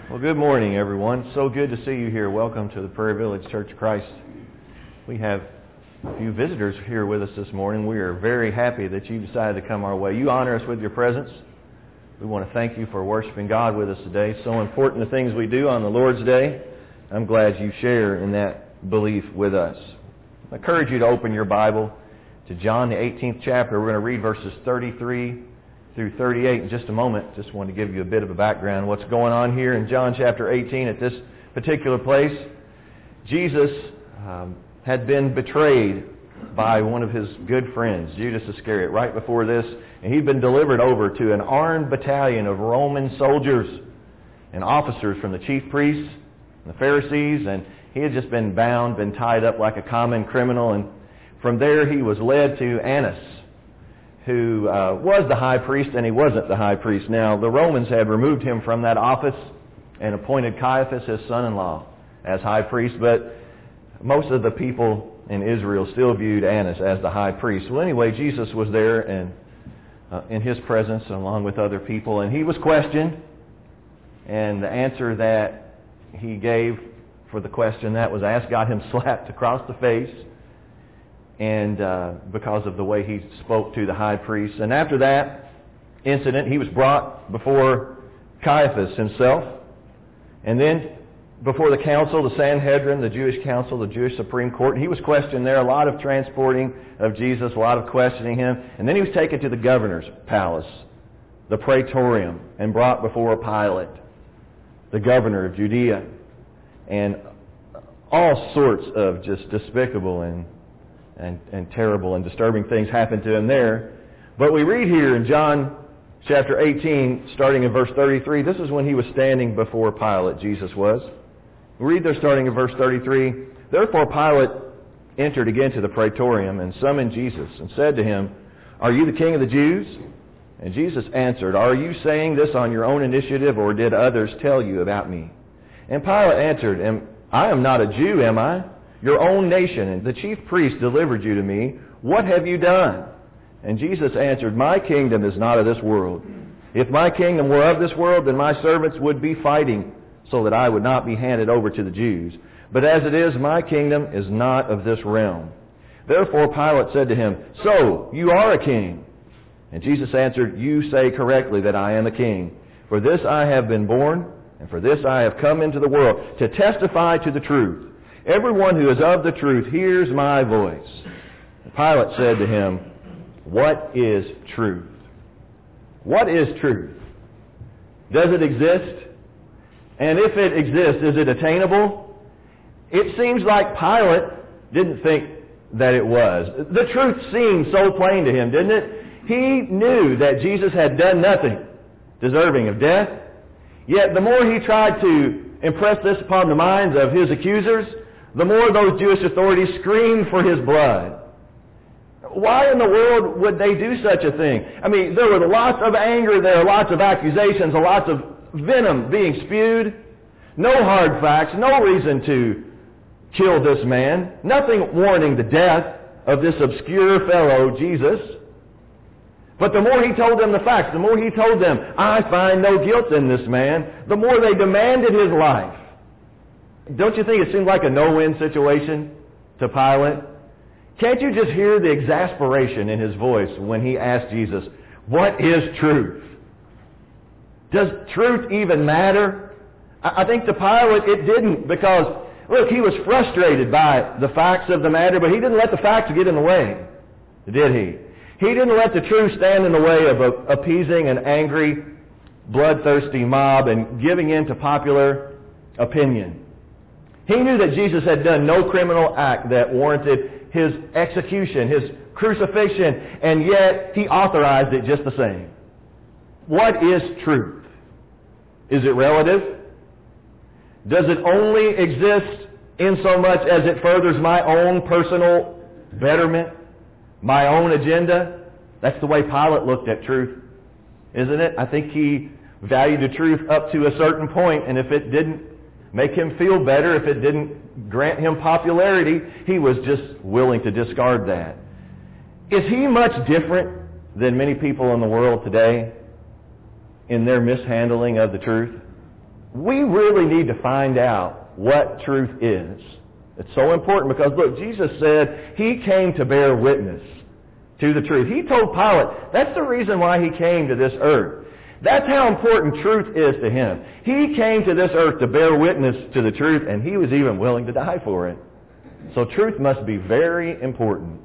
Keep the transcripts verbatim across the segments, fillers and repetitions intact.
Well, good morning, everyone. So good to see you here. Welcome to the Prairie Village Church of Christ. We have a few visitors here with us this morning. We are very happy that you decided to come our way. You honor us with your presence. We want to thank you for worshiping God with us today. So important the things we do on the Lord's Day. I'm glad you share in that belief with us. I encourage you to open your Bible to John, the eighteenth chapter. We're going to read verses thirty-three through thirty-eight in just a moment. Just want to give you a bit of a background. What's going on here in John chapter eighteen at this particular place? Jesus um, had been betrayed by one of his good friends, Judas Iscariot, right before this. And he'd been delivered over to an armed battalion of Roman soldiers and officers from the chief priests and the Pharisees. And he had just been bound, been tied up like a common criminal. And from there he was led to Annas, who uh, was the high priest, and he wasn't the high priest. Now, the Romans had removed him from that office and appointed Caiaphas, his son-in-law, as high priest, but most of the people in Israel still viewed Annas as the high priest. Well, anyway, Jesus was there and uh, in his presence along with other people, and he was questioned, and the answer that he gave for the question that was asked got him slapped across the face, and uh, because of the way he spoke to the high priest. And after that incident, he was brought before Caiaphas himself, and then before the council, the Sanhedrin, the Jewish council, the Jewish Supreme Court. And he was questioned there, a lot of transporting of Jesus, a lot of questioning him. And then he was taken to the governor's palace, the Praetorium, and brought before Pilate, the governor of Judea. And all sorts of just despicable and And, and terrible and disturbing things happened to him there. But we read here in John chapter eighteen, starting in verse thirty-three, this is when he was standing before Pilate, Jesus was. We read there starting in verse thirty-three, Therefore Pilate entered again to the praetorium and summoned Jesus and said to him, Are you the king of the Jews? And Jesus answered, Are you saying this on your own initiative, or did others tell you about me? And Pilate answered, I am not a Jew, am I? Your own nation and the chief priest delivered you to me. What have you done? And Jesus answered, My kingdom is not of this world. If my kingdom were of this world, then my servants would be fighting so that I would not be handed over to the Jews. But as it is, my kingdom is not of this realm. Therefore Pilate said to him, So, you are a king. And Jesus answered, You say correctly that I am a king. For this I have been born, and for this I have come into the world, to testify to the truth. Everyone who is of the truth hears my voice. And Pilate said to him, What is truth? What is truth? Does it exist? And if it exists, is it attainable? It seems like Pilate didn't think that it was. The truth seemed so plain to him, didn't it? He knew that Jesus had done nothing deserving of death. Yet the more he tried to impress this upon the minds of his accusers, the more those Jewish authorities screamed for his blood. Why in the world would they do such a thing? I mean, there were lots of anger there, lots of accusations, lots of venom being spewed. No hard facts, no reason to kill this man. Nothing warning the death of this obscure fellow, Jesus. But the more he told them the facts, the more he told them, I find no guilt in this man, the more they demanded his life. Don't you think it seemed like a no-win situation to Pilate? Can't you just hear the exasperation in his voice when he asked Jesus, What is truth? Does truth even matter? I think to Pilate it didn't, because, look, he was frustrated by the facts of the matter, but he didn't let the facts get in the way, did he? He didn't let the truth stand in the way of appeasing an angry, bloodthirsty mob and giving in to popular opinion. He knew that Jesus had done no criminal act that warranted his execution, his crucifixion, and yet he authorized it just the same. What is truth? Is it relative? Does it only exist in so much as it furthers my own personal betterment, my own agenda? That's the way Pilate looked at truth, isn't it? I think he valued the truth up to a certain point, and if it didn't make him feel better, if it didn't grant him popularity, he was just willing to discard that. Is he much different than many people in the world today in their mishandling of the truth? we really need to find out what truth is. It's so important because, look, Jesus said He came to bear witness to the truth. He told Pilate that's the reason why He came to this earth. That's how important truth is to Him. He came to this earth to bear witness to the truth, and He was even willing to die for it. So truth must be very important.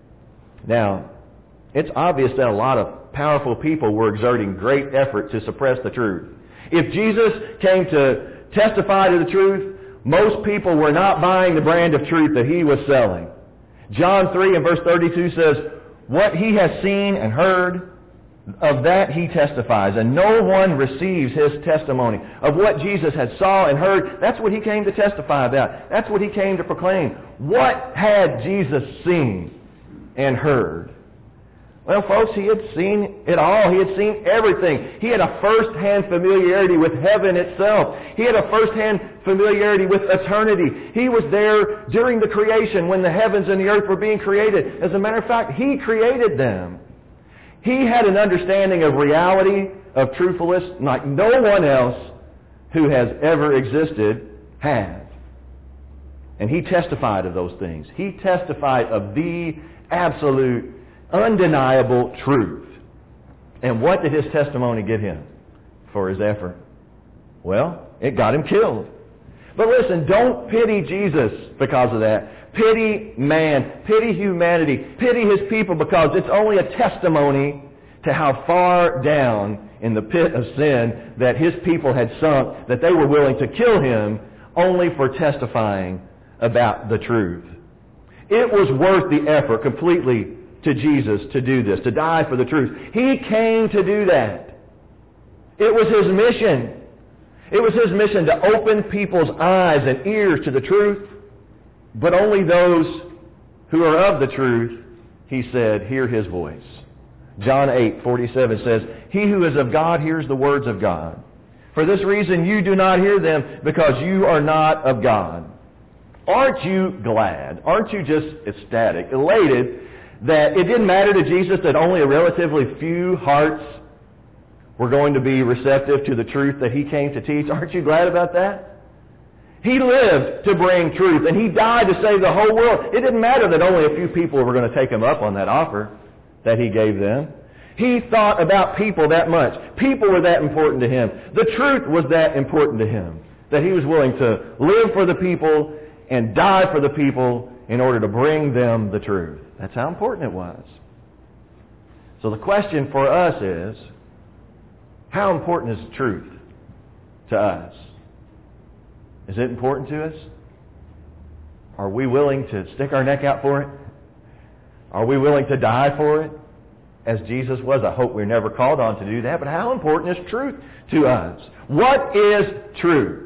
Now, it's obvious that a lot of powerful people were exerting great effort to suppress the truth. If Jesus came to testify to the truth, most people were not buying the brand of truth that He was selling. John three and verse thirty-two says, "What He has seen and heard, of that He testifies, and no one receives His testimony." Of what Jesus had saw and heard, that's what He came to testify about. That's what He came to proclaim. What had Jesus seen and heard? Well, folks, He had seen it all. He had seen everything. He had a first-hand familiarity with heaven itself. He had a first-hand familiarity with eternity. He was there during the creation when the heavens and the earth were being created. As a matter of fact, He created them. He had an understanding of reality, of truthfulness, like no one else who has ever existed has. And He testified of those things. He testified of the absolute, undeniable truth. And what did His testimony get Him for His effort? Well, it got Him killed. But listen, don't pity Jesus because of that. Pity man. Pity humanity. Pity His people because it's only a testimony to how far down in the pit of sin that His people had sunk, that they were willing to kill Him only for testifying about the truth. It was worth the effort completely to Jesus to do this, to die for the truth. He came to do that. It was His mission. It was His mission to open people's eyes and ears to the truth, but only those who are of the truth, He said, hear His voice. John eight forty-seven says, "He who is of God hears the words of God. For this reason you do not hear them, because you are not of God." Aren't you glad? Aren't you just ecstatic, elated, that it didn't matter to Jesus that only a relatively few hearts were going to be receptive to the truth that He came to teach? Aren't you glad about that? He lived to bring truth, and He died to save the whole world. It didn't matter that only a few people were going to take Him up on that offer that He gave them. He thought about people that much. People were that important to Him. The truth was that important to Him, that He was willing to live for the people and die for the people in order to bring them the truth. That's how important it was. So the question for us is, how important is truth to us? Is it important to us? Are we willing to stick our neck out for it? Are we willing to die for it? As Jesus was. I hope we're never called on to do that. But how important is truth to us? What is truth?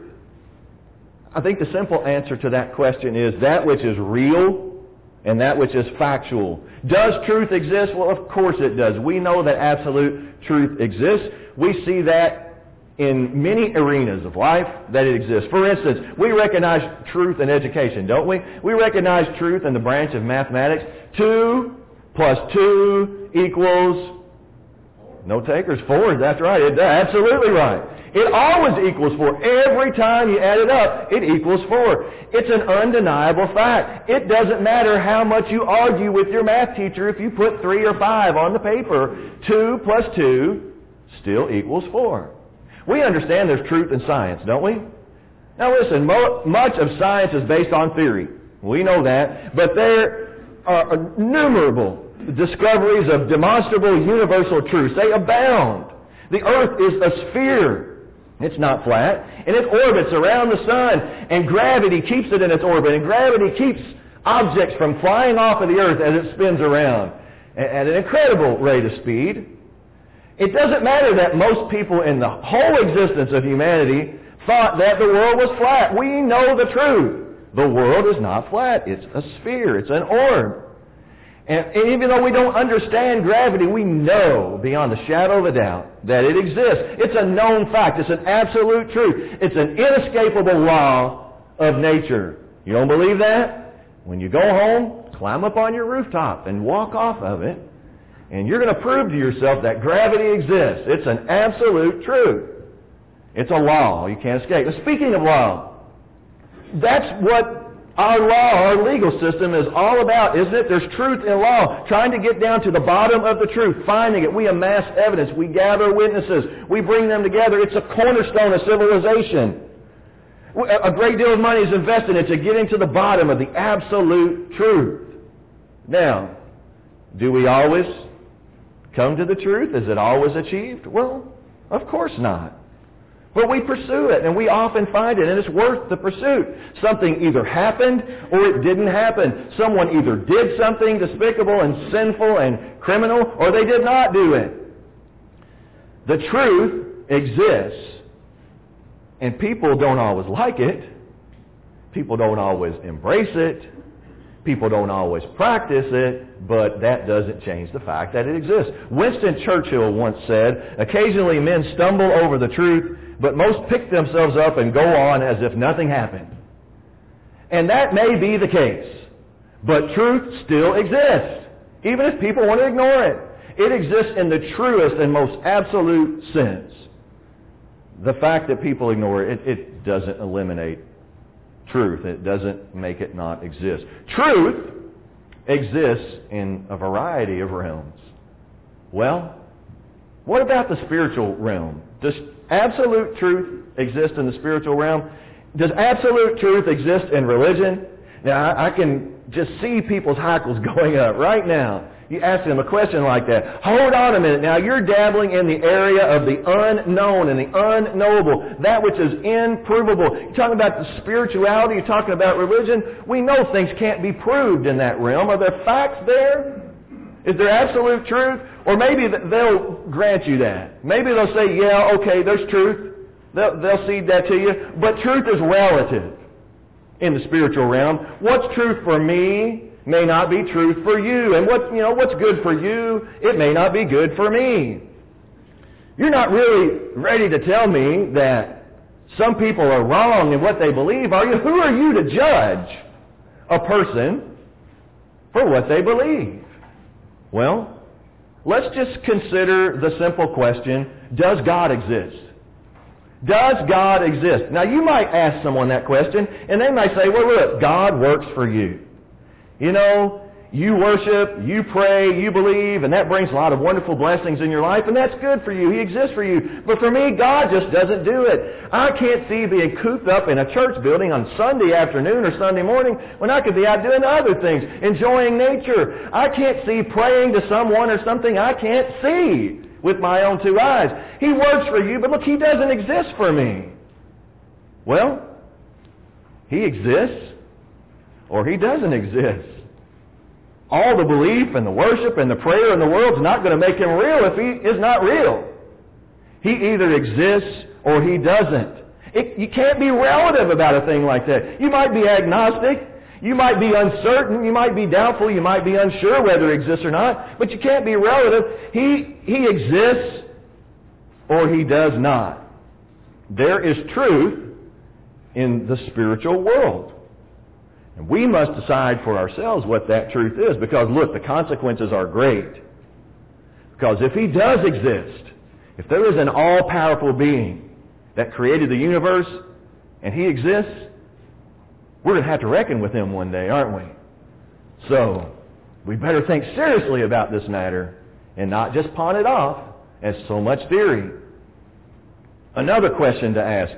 I think the simple answer to that question is that which is real and that which is factual. Does truth exist? Well, of course it does. We know that absolute truth exists. We see that in many arenas of life that it exists. For instance, we recognize truth in education, don't we? We recognize truth in the branch of mathematics. Two plus two equals, no takers, four. That's right. It, absolutely right. It always equals four. Every time you add it up, it equals four. It's an undeniable fact. It doesn't matter how much you argue with your math teacher if you put three or five on the paper. Two plus two still equals four. We understand there's truth in science, don't we? Now listen, mo- much of science is based on theory. We know that. But there are innumerable discoveries of demonstrable universal truths. They abound. The earth is a sphere. It's not flat. And it orbits around the sun. And gravity keeps it in its orbit. And gravity keeps objects from flying off of the earth as it spins around at an incredible rate of speed. It doesn't matter that most people in the whole existence of humanity thought that the world was flat. We know the truth. The world is not flat. It's a sphere. It's an orb. And even though we don't understand gravity, we know beyond a shadow of a doubt that it exists. It's a known fact. It's an absolute truth. It's an inescapable law of nature. You don't believe that? When you go home, climb up on your rooftop and walk off of it, and you're going to prove to yourself that gravity exists. It's an absolute truth. It's a law. You can't escape. But speaking of law, that's what our law, our legal system is all about, isn't it? There's truth in law, trying to get down to the bottom of the truth, finding it. We amass evidence. We gather witnesses. We bring them together. It's a cornerstone of civilization. A great deal of money is invested into getting to the bottom of the absolute truth. Now, do we always come to the truth? Is it always achieved? Well, of course not. But we pursue it, and we often find it, and it's worth the pursuit. Something either happened or it didn't happen. Someone either did something despicable and sinful and criminal, or they did not do it. The truth exists, and people don't always like it. People don't always embrace it. People don't always practice it, but that doesn't change the fact that it exists. Winston Churchill once said, "Occasionally men stumble over the truth, but most pick themselves up and go on as if nothing happened." And that may be the case, but truth still exists, even if people want to ignore it. It exists in the truest and most absolute sense. The fact that people ignore it, it, it doesn't eliminate truth. It doesn't make it not exist. Truth exists in a variety of realms. Well, what about the spiritual realm? Does absolute truth exist in the spiritual realm? Does absolute truth exist in religion? Now, I, I can just see people's hackles going up right now. You ask them a question like that. Hold on a minute. Now, you're dabbling in the area of the unknown and the unknowable, that which is improvable. You're talking about the spirituality. You're talking about religion. We know things can't be proved in that realm. Are there facts there? Is there absolute truth? Or maybe they'll grant you that. Maybe they'll say, yeah, okay, there's truth. They'll, they'll cede that to you. But truth is relative in the spiritual realm. What's truth for me may not be truth for you. And what, you know, what's good for you, it may not be good for me. You're not really ready to tell me that some people are wrong in what they believe, are you? Who are you to judge a person for what they believe? Well, let's just consider the simple question, does God exist? Does God exist? Now, you might ask someone that question, and they might say, well, look, God works for you. You know, you worship, you pray, you believe, and that brings a lot of wonderful blessings in your life, and that's good for you. He exists for you. But for me, God just doesn't do it. I can't see being cooped up in a church building on Sunday afternoon or Sunday morning when I could be out doing other things, enjoying nature. I can't see praying to someone or something I can't see with my own two eyes. He works for you, but look, He doesn't exist for me. Well, He exists or He doesn't exist. All the belief and the worship and the prayer in the world is not going to make Him real if He is not real. He either exists or He doesn't. It, you can't be relative about a thing like that. You might be agnostic. You might be uncertain. You might be doubtful. You might be unsure whether it exists or not. But you can't be relative. He, he exists or He does not. There is truth in the spiritual world. And we must decide for ourselves what that truth is. Because, look, the consequences are great. Because if He does exist, if there is an all-powerful being that created the universe, and He exists, we're going to have to reckon with Him one day, aren't we? So, we better think seriously about this matter and not just pawn it off as so much theory. Another question to ask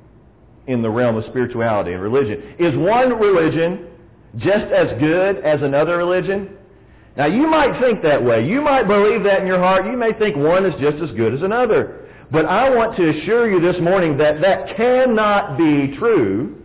in the realm of spirituality and religion. Is one religion just as good as another religion? Now, you might think that way. You might believe that in your heart. You may think one is just as good as another. But I want to assure you this morning that that cannot be true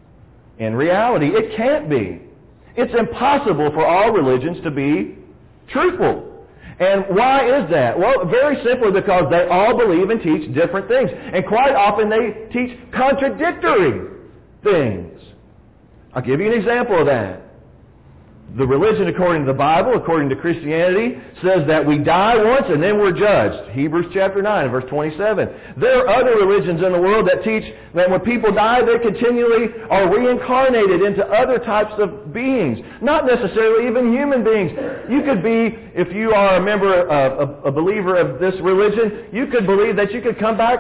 in reality. It can't be. It's impossible for all religions to be truthful. And why is that? Well, very simply because they all believe and teach different things. And quite often they teach contradictory things. I'll give you an example of that. The religion according to the Bible, according to Christianity, says that we die once and then we're judged. Hebrews chapter nine, verse twenty-seven. There are other religions in the world that teach that when people die, they continually are reincarnated into other types of beings. Not necessarily even human beings. You could be, if you are a member, of, a, a believer of this religion, you could believe that you could come back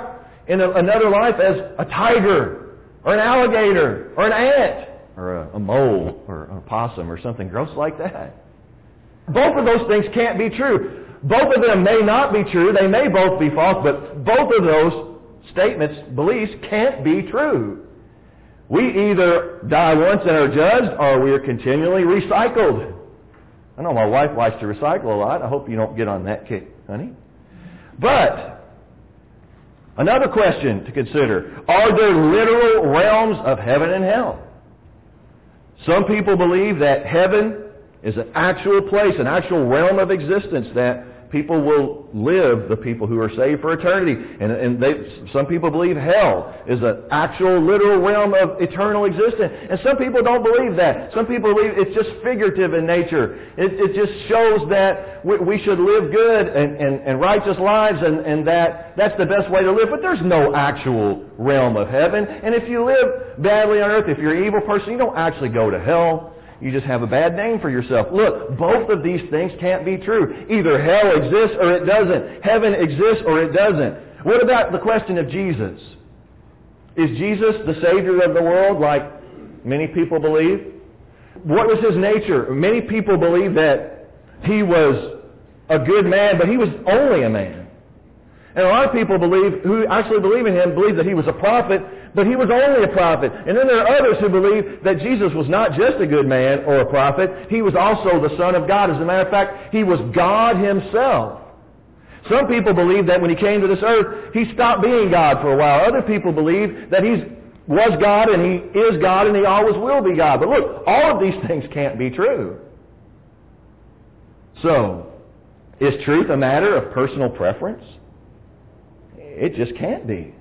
in a, another life as a tiger or an alligator or an ant or a, a mole or a possum or something gross like that. Both of those things can't be true. Both of them may not be true. They may both be false, but both of those statements, beliefs, can't be true. We either die once and are judged, or we are continually recycled. I know my wife likes to recycle a lot. I hope you don't get on that kick, honey. But another question to consider: are there literal realms of heaven and hell? Some people believe that heaven is an actual place, an actual realm of existence that people will live, the people who are saved for eternity. And, and they, some people believe hell is an actual literal realm of eternal existence. And some people don't believe that. Some people believe it's just figurative in nature. It, it just shows that we, we should live good and, and, and righteous lives, and, and that that's the best way to live. But there's no actual realm of heaven. And if you live badly on earth, if you're an evil person, you don't actually go to hell. You just have a bad name for yourself. Look, both of these things can't be true. Either hell exists or it doesn't. Heaven exists or it doesn't. What about the question of Jesus? Is Jesus the Savior of the world like many people believe? What was His nature? Many people believe that He was a good man, but He was only a man. And a lot of people believe, who actually believe in Him, believe that He was a prophet, but He was only a prophet. And then there are others who believe that Jesus was not just a good man or a prophet, He was also the Son of God. As a matter of fact, He was God Himself. Some people believe that when He came to this earth, He stopped being God for a while. Other people believe that He was God and He is God and He always will be God. But look, all of these things can't be true. So, is truth a matter of personal preference? It just can't be.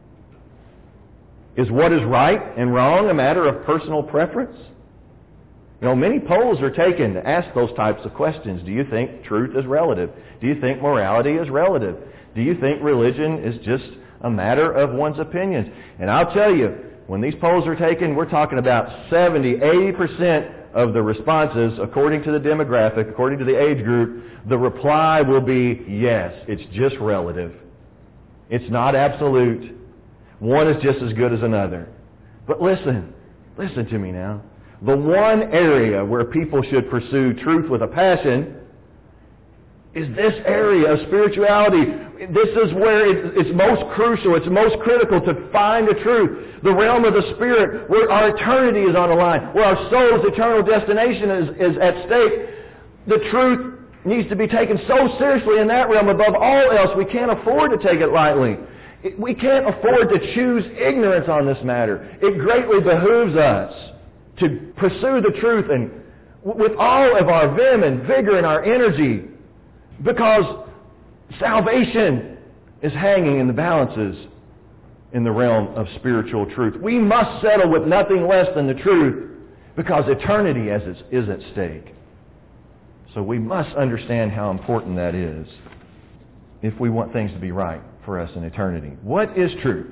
Is what is right and wrong a matter of personal preference? You know, many polls are taken to ask those types of questions. Do you think truth is relative? Do you think morality is relative? Do you think religion is just a matter of one's opinions? And I'll tell you, when these polls are taken, we're talking about seventy, eighty percent of the responses, according to the demographic, according to the age group, the reply will be yes, it's just relative. It's not absolute. One is just as good as another. But listen, listen to me now. The one area where people should pursue truth with a passion is this area of spirituality. This is where it's most crucial, it's most critical to find the truth. The realm of the Spirit, where our eternity is on the line, where our soul's eternal destination is, is at stake. The truth needs to be taken so seriously in that realm above all else. We can't afford to take it lightly. We can't afford to choose ignorance on this matter. It greatly behooves us to pursue the truth and with all of our vim and vigor and our energy, because salvation is hanging in the balances in the realm of spiritual truth. We must settle with nothing less than the truth, because eternity is at stake. So we must understand how important that is if we want things to be right for us in eternity. What is truth?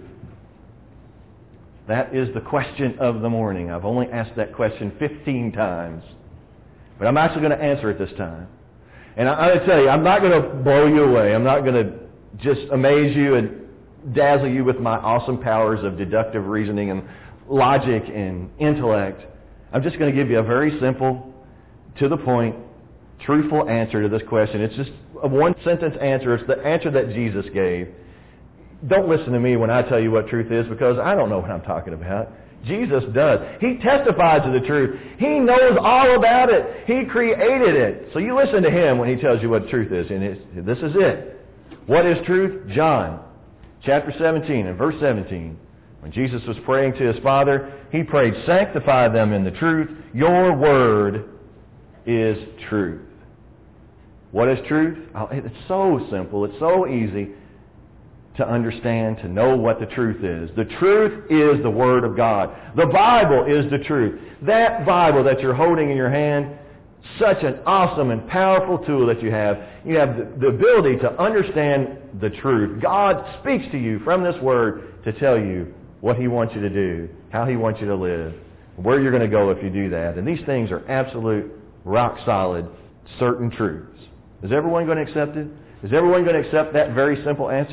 That is the question of the morning. I've only asked that question fifteen times, but I'm actually going to answer it this time. And I'm going to tell you, I'm not going to blow you away. I'm not going to just amaze you and dazzle you with my awesome powers of deductive reasoning and logic and intellect. I'm just going to give you a very simple, to the point, truthful answer to this question. It's just a one-sentence answer. It's the answer that Jesus gave. Don't listen to me when I tell you what truth is, because I don't know what I'm talking about. Jesus does. He testifies to the truth. He knows all about it. He created it. So you listen to Him when He tells you what truth is. And it's, this is it. What is truth? John chapter seventeen and verse seventeen. When Jesus was praying to His Father, He prayed, "Sanctify them in the truth. Your word is truth." What is truth? Oh, it's so simple. It's so easy to understand, to know what the truth is. The truth is the Word of God. The Bible is the truth. That Bible that you're holding in your hand, such an awesome and powerful tool that you have. You have the, the ability to understand the truth. God speaks to you from this Word to tell you what He wants you to do, how He wants you to live, where you're going to go if you do that. And these things are absolute, rock-solid, certain truths. Is everyone going to accept it? Is everyone going to accept that very simple answer?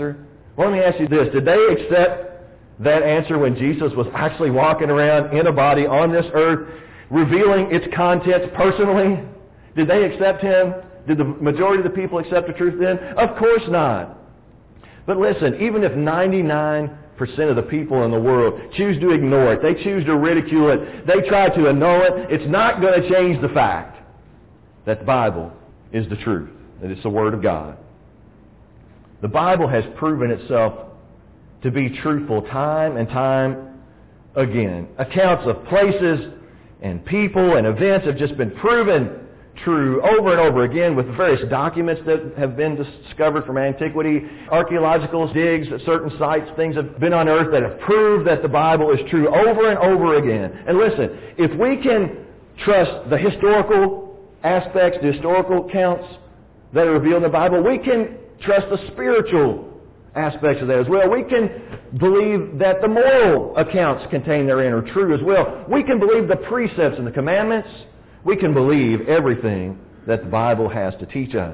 Well, let me ask you this. Did they accept that answer when Jesus was actually walking around in a body on this earth, revealing its contents personally? Did they accept him? Did the majority of the people accept the truth then? Of course not. But listen, even if ninety-nine percent of the people in the world choose to ignore it, they choose to ridicule it, they try to annul it, it's not going to change the fact that the Bible is the truth, that it's the Word of God. The Bible has proven itself to be truthful time and time again. Accounts of places and people and events have just been proven true over and over again with various documents that have been discovered from antiquity, archaeological digs at certain sites, things have been unearthed that have proved that the Bible is true over and over again. And listen, if we can trust the historical aspects, the historical accounts that are revealed in the Bible, we can trust the spiritual aspects of that as well. We can believe that the moral accounts contained therein are true as well. We can believe the precepts and the commandments. We can believe everything that the Bible has to teach us.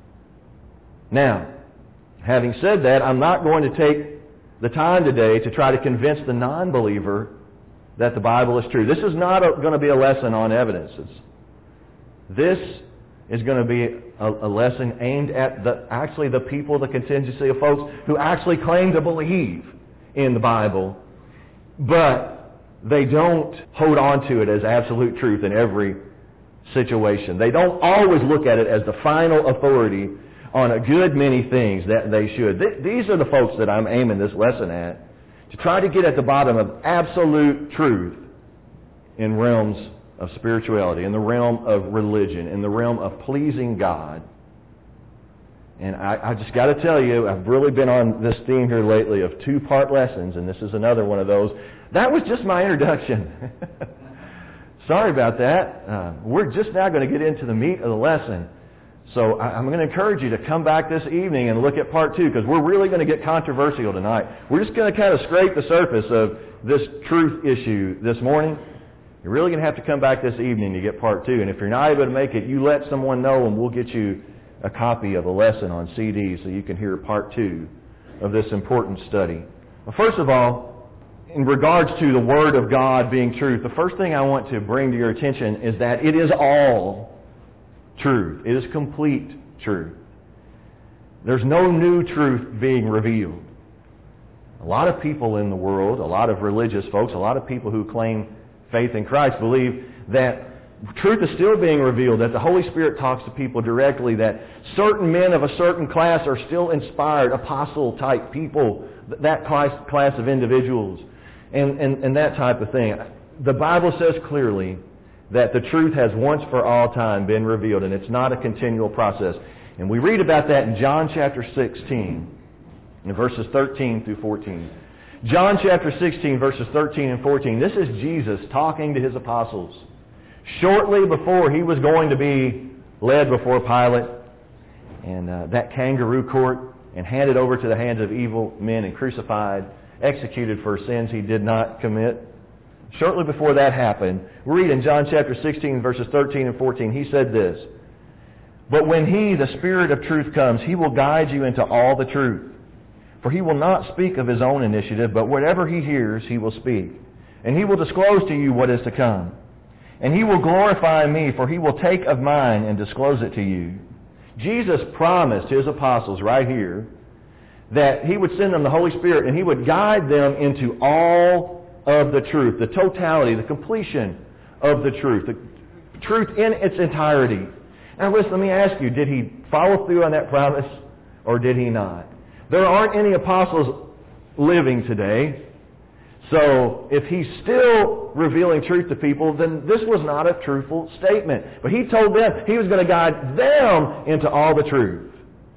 Now, having said that, I'm not going to take the time today to try to convince the non-believer that the Bible is true. This is not a, going to be a lesson on evidences. This is going to be a, a lesson aimed at the actually the people, the contingency of folks who actually claim to believe in the Bible, but they don't hold on to it as absolute truth in every situation. They don't always look at it as the final authority on a good many things that they should. Th- these are the folks that I'm aiming this lesson at, to try to get at the bottom of absolute truth in realms of spirituality, in the realm of religion, in the realm of pleasing God. And I, I just got to tell you, I've really been on this theme here lately of two-part lessons, and this is another one of those. That was just my introduction. Sorry about that. Uh, we're just now going to get into the meat of the lesson. So I, I'm going to encourage you to come back this evening and look at part two, because we're really going to get controversial tonight. We're just going to kind of scrape the surface of this truth issue this morning. You're really going to have to come back this evening to get part two. And if you're not able to make it, you let someone know and we'll get you a copy of a lesson on C D so you can hear part two of this important study. Well, first of all, in regards to the Word of God being truth, the first thing I want to bring to your attention is that it is all truth. It is complete truth. There's no new truth being revealed. A lot of people in the world, a lot of religious folks, a lot of people who claim faith in Christ believe that truth is still being revealed, that the Holy Spirit talks to people directly, that certain men of a certain class are still inspired, apostle-type people, that class, class of individuals, and, and, and that type of thing. The Bible says clearly that the truth has once for all time been revealed, and it's not a continual process. And we read about that in John chapter sixteen, in verses thirteen through fourteen. John chapter sixteen, verses thirteen and fourteen. This is Jesus talking to his apostles shortly before he was going to be led before Pilate and uh, that kangaroo court and handed over to the hands of evil men and crucified, executed for sins he did not commit. Shortly before that happened, we read in John chapter sixteen, verses thirteen and fourteen, he said this, "But when he, the Spirit of truth, comes, he will guide you into all the truth. For he will not speak of his own initiative, but whatever he hears, he will speak. And he will disclose to you what is to come. And he will glorify me, for he will take of mine and disclose it to you." Jesus promised his apostles right here that he would send them the Holy Spirit and he would guide them into all of the truth, the totality, the completion of the truth, the truth in its entirety. Now listen, let me ask you, did he follow through on that promise or did he not? There aren't any apostles living today. So if he's still revealing truth to people, then this was not a truthful statement. But he told them he was going to guide them into all the truth.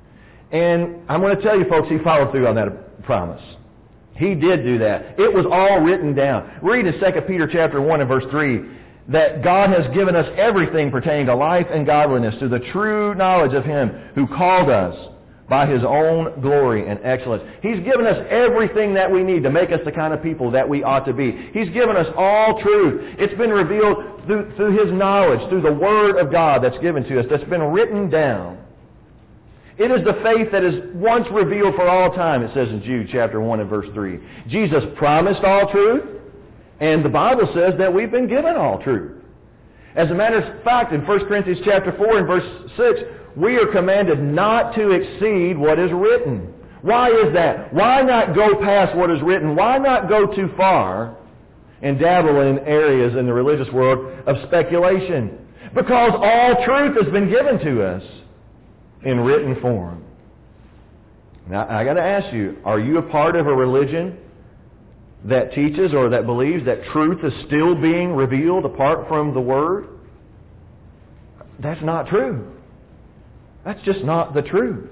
And I'm going to tell you folks, he followed through on that promise. He did do that. It was all written down. Read in Second Peter chapter one and verse three that God has given us everything pertaining to life and godliness through the true knowledge of him who called us by his own glory and excellence. He's given us everything that we need to make us the kind of people that we ought to be. He's given us all truth. It's been revealed through, through his knowledge, through the Word of God that's given to us, that's been written down. It is the faith that is once revealed for all time, it says in Jude chapter one and verse three. Jesus promised all truth, and the Bible says that we've been given all truth. As a matter of fact, in First Corinthians chapter four and verse six, we are commanded not to exceed what is written. Why is that? Why not go past what is written? Why not go too far and dabble in areas in the religious world of speculation? Because all truth has been given to us in written form. Now, I got to ask you, are you a part of a religion that teaches or that believes that truth is still being revealed apart from the Word? That's not true. That's just not the truth.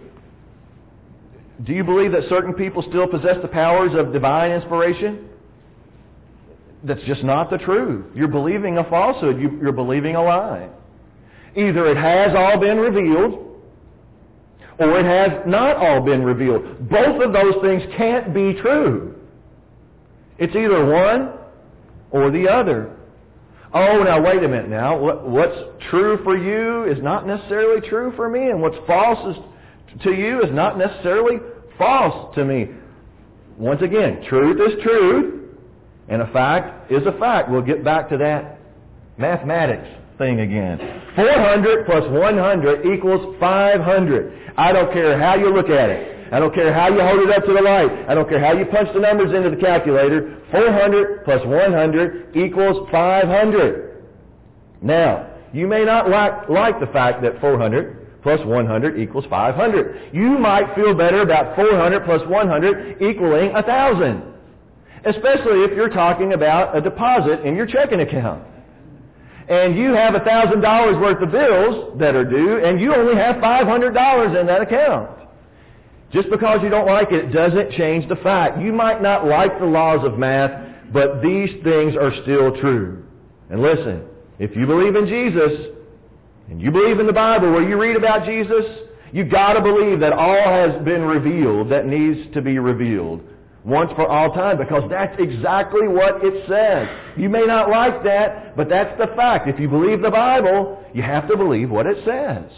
Do you believe that certain people still possess the powers of divine inspiration? That's just not the truth. You're believing a falsehood. You're believing a lie. Either it has all been revealed, or it has not all been revealed. Both of those things can't be true. It's either one or the other. Oh, now wait a minute now. What, what's true for you is not necessarily true for me, and what's false is, to you is not necessarily false to me. Once again, truth is truth, and a fact is a fact. We'll get back to that mathematics thing again. four hundred plus one hundred equals five hundred. I don't care how you look at it. I don't care how you hold it up to the light. I don't care how you punch the numbers into the calculator. four hundred plus one hundred equals five hundred. Now, you may not like, like the fact that four hundred plus one hundred equals five hundred. You might feel better about four hundred plus one hundred equaling one thousand. Especially if you're talking about a deposit in your checking account. And you have one thousand dollars worth of bills that are due, and you only have five hundred dollars in that account. Just because you don't like it doesn't change the fact. You might not like the laws of math, but these things are still true. And listen, if you believe in Jesus, and you believe in the Bible where you read about Jesus, you've got to believe that all has been revealed that needs to be revealed once for all time, because that's exactly what it says. You may not like that, but that's the fact. If you believe the Bible, you have to believe what it says.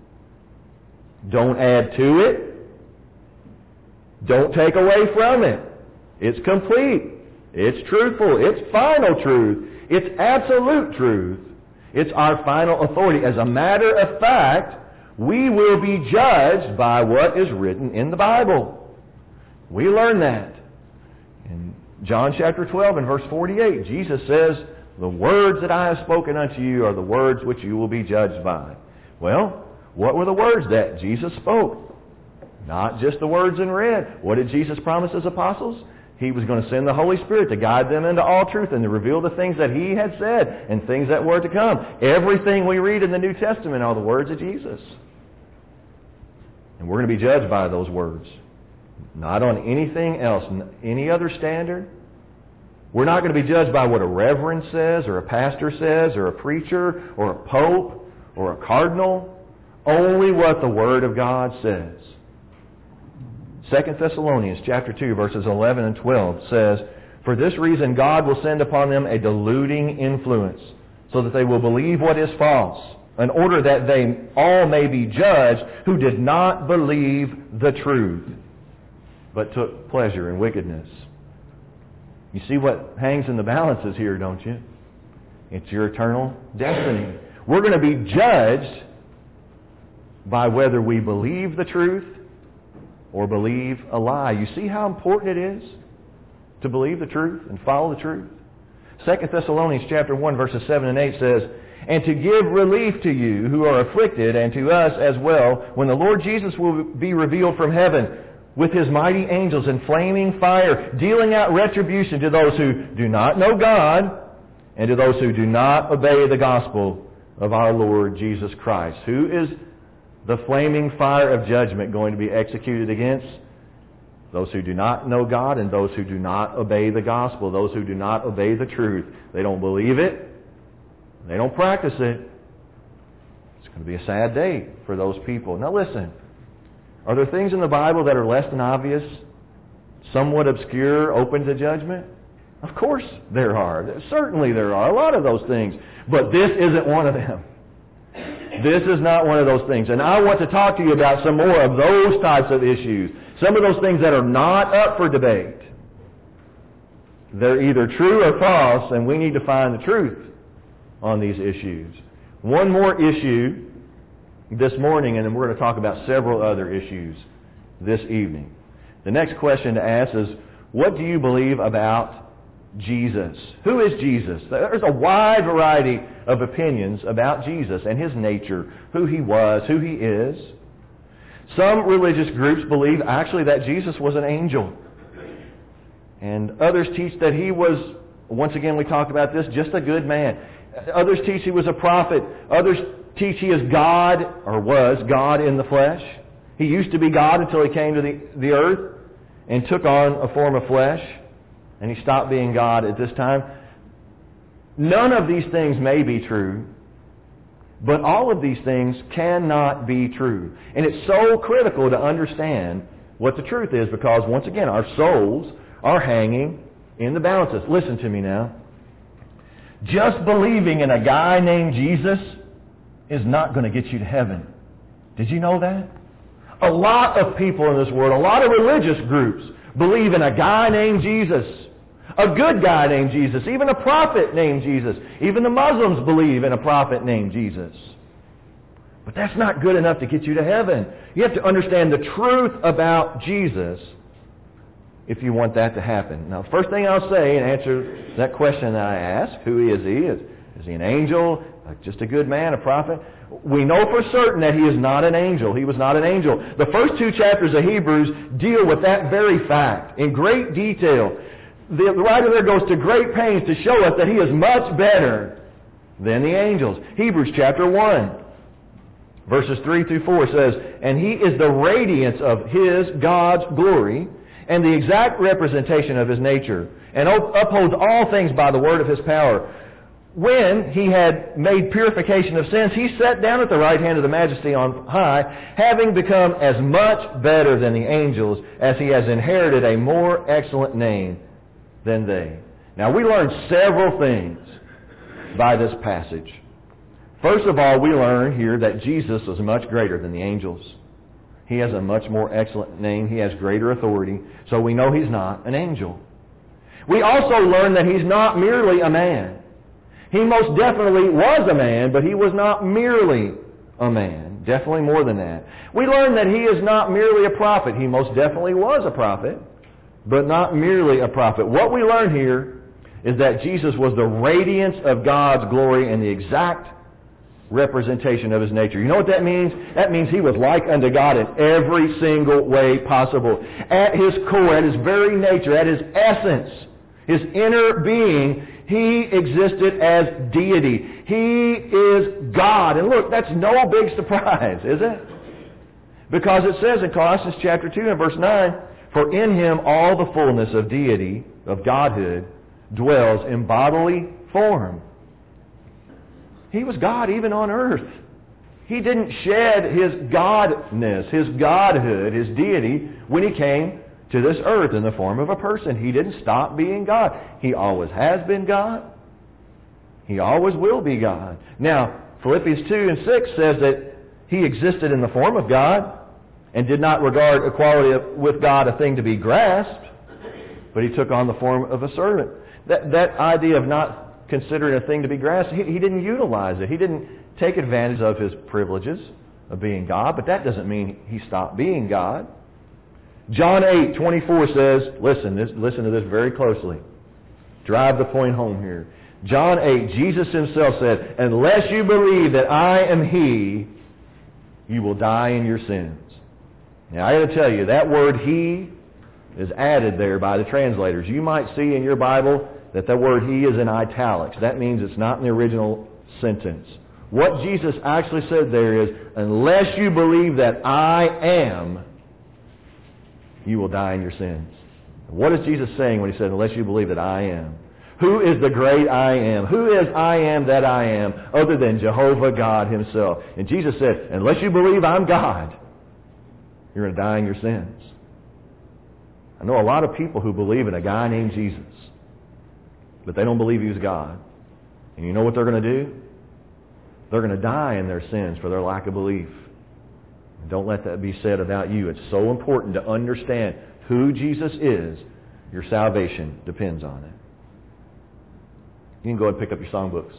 Don't add to it. Don't take away from it. It's complete. It's truthful. It's final truth. It's absolute truth. It's our final authority. As a matter of fact, we will be judged by what is written in the Bible. We learn that. In John chapter twelve and verse forty-eight, Jesus says, "The words that I have spoken unto you are the words which you will be judged by." Well, what were the words that Jesus spoke? Not just the words in red. What did Jesus promise His apostles? He was going to send the Holy Spirit to guide them into all truth and to reveal the things that He had said and things that were to come. Everything we read in the New Testament are the words of Jesus. And we're going to be judged by those words. Not on anything else, any other standard. We're not going to be judged by what a reverend says or a pastor says or a preacher or a pope or a cardinal. Only what the Word of God says. Second Thessalonians chapter two, verses eleven and twelve says, "For this reason God will send upon them a deluding influence, so that they will believe what is false, in order that they all may be judged who did not believe the truth, but took pleasure in wickedness." You see what hangs in the balances here, don't you? It's your eternal destiny. We're going to be judged by whether we believe the truth or believe a lie. You see how important it is to believe the truth and follow the truth? Second Thessalonians chapter one, verses seven and eight says, "And to give relief to you who are afflicted, and to us as well, when the Lord Jesus will be revealed from heaven with His mighty angels in flaming fire, dealing out retribution to those who do not know God, and to those who do not obey the gospel of our Lord Jesus Christ." Who is the flaming fire of judgment going to be executed against? Those who do not know God and those who do not obey the gospel. Those who do not obey the truth. They don't believe it. They don't practice it. It's going to be a sad day for those people. Now listen. Are there things in the Bible that are less than obvious, somewhat obscure, open to judgment? Of course there are. Certainly there are. A lot of those things. But this isn't one of them. This is not one of those things. And I want to talk to you about some more of those types of issues. Some of those things that are not up for debate. They're either true or false, and we need to find the truth on these issues. One more issue this morning, and then we're going to talk about several other issues this evening. The next question to ask is, what do you believe about Jesus? Who is Jesus? There's a wide variety of opinions about Jesus and His nature, who He was, who He is. Some religious groups believe actually that Jesus was an angel. And others teach that He was, once again we talked about this, just a good man. Others teach He was a prophet. Others teach He is God, or was God in the flesh. He used to be God until He came to the, the earth and took on a form of flesh. And He stopped being God at this time. None of these things may be true, but all of these things cannot be true. And it's so critical to understand what the truth is, because once again, our souls are hanging in the balances. Listen to me now. Just believing in a guy named Jesus is not going to get you to heaven. Did you know that? A lot of people in this world, a lot of religious groups, believe in a guy named Jesus. A good guy named Jesus. Even a prophet named Jesus. Even the Muslims believe in a prophet named Jesus. But that's not good enough to get you to heaven. You have to understand the truth about Jesus if you want that to happen. Now, first thing I'll say and answer that question that I asked, who is He? Is, is He an angel? Just a good man, a prophet? We know for certain that He is not an angel. He was not an angel. The first two chapters of Hebrews deal with that very fact in great detail. The writer there goes to great pains to show us that He is much better than the angels. Hebrews chapter one, verses three through four says, "And He is the radiance of His, God's glory, and the exact representation of His nature, and upholds all things by the word of His power. When He had made purification of sins, He sat down at the right hand of the Majesty on high, having become as much better than the angels, as He has inherited a more excellent name than they." Now, we learn several things by this passage. First of all, we learn here that Jesus is much greater than the angels. He has a much more excellent name. He has greater authority. So we know He's not an angel. We also learn that He's not merely a man. He most definitely was a man, but He was not merely a man. Definitely more than that. We learn that He is not merely a prophet. He most definitely was a prophet, but not merely a prophet. What we learn here is that Jesus was the radiance of God's glory and the exact representation of His nature. You know what that means? That means He was like unto God in every single way possible. At His core, at His very nature, at His essence, His inner being, He existed as deity. He is God. And look, that's no big surprise, is it? Because it says in Colossians chapter two and verse nine, "For in Him all the fullness of deity, of Godhood, dwells in bodily form." He was God even on earth. He didn't shed His godness, His godhood, His deity when He came to this earth in the form of a person. He didn't stop being God. He always has been God. He always will be God. Now, Philippians two and six says that He existed in the form of God and did not regard equality with God a thing to be grasped, but He took on the form of a servant. That, that idea of not considering a thing to be grasped, he, he didn't utilize it. He didn't take advantage of His privileges of being God, but that doesn't mean He stopped being God. John eight twenty-four says, listen, this, listen to this very closely. Drive the point home here. John eight, Jesus Himself said, "Unless you believe that I am He, you will die in your sins." Now, I got to tell you, that word He is added there by the translators. You might see in your Bible that that word He is in italics. That means it's not in the original sentence. What Jesus actually said there is, unless you believe that I am, you will die in your sins. What is Jesus saying when He said, unless you believe that I am? Who is the great I am? Who is I am that I am other than Jehovah God Himself? And Jesus said, unless you believe I'm God, you're going to die in your sins. I know a lot of people who believe in a guy named Jesus, but they don't believe He's God. And you know what they're going to do? They're going to die in their sins for their lack of belief. And don't let that be said about you. It's so important to understand who Jesus is. Your salvation depends on it. You can go ahead and pick up your songbooks.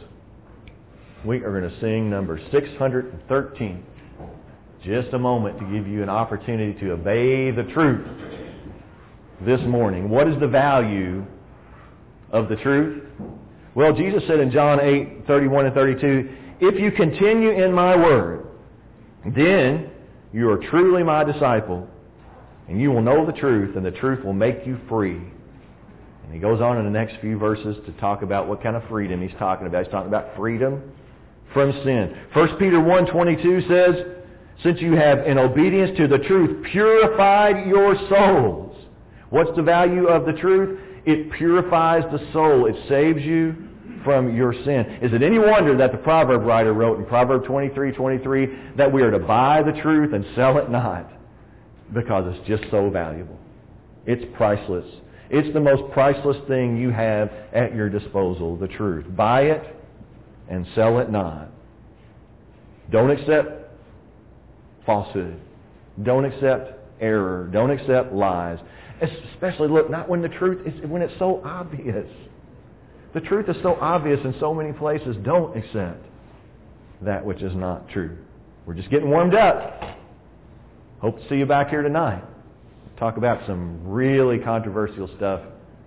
We are going to sing number six hundred thirteen. Just a moment to give you an opportunity to obey the truth this morning. What is the value of the truth? Well, Jesus said in John eight, thirty-one and thirty-two, if you continue in my word, then you are truly my disciple, and you will know the truth, and the truth will make you free. And he goes on in the next few verses to talk about what kind of freedom he's talking about. He's talking about freedom from sin. First Peter one twenty-two says, since you have, in obedience to the truth, purified your souls. What's the value of the truth? It purifies the soul. It saves you from your sin. Is it any wonder that the proverb writer wrote in Proverbs twenty-three twenty-three that we are to buy the truth and sell it not? Because it's just so valuable. It's priceless. It's the most priceless thing you have at your disposal, the truth. Buy it and sell it not. Don't accept falsehood. Don't accept error. Don't accept lies. Especially, look, not when the truth is, when it's so obvious. The truth is so obvious in so many places. Don't accept that which is not true. We're just getting warmed up. Hope to see you back here tonight. Talk about some really controversial stuff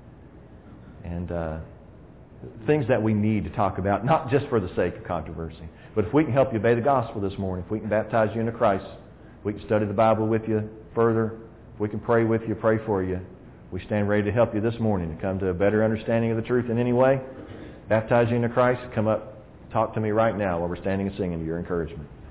and uh, things that we need to talk about, not just for the sake of controversy. But if we can help you obey the gospel this morning, if we can baptize you into Christ, if we can study the Bible with you further, if we can pray with you, pray for you, we stand ready to help you this morning to come to a better understanding of the truth in any way. Baptize you into Christ. Come up, talk to me right now while we're standing and singing to your encouragement.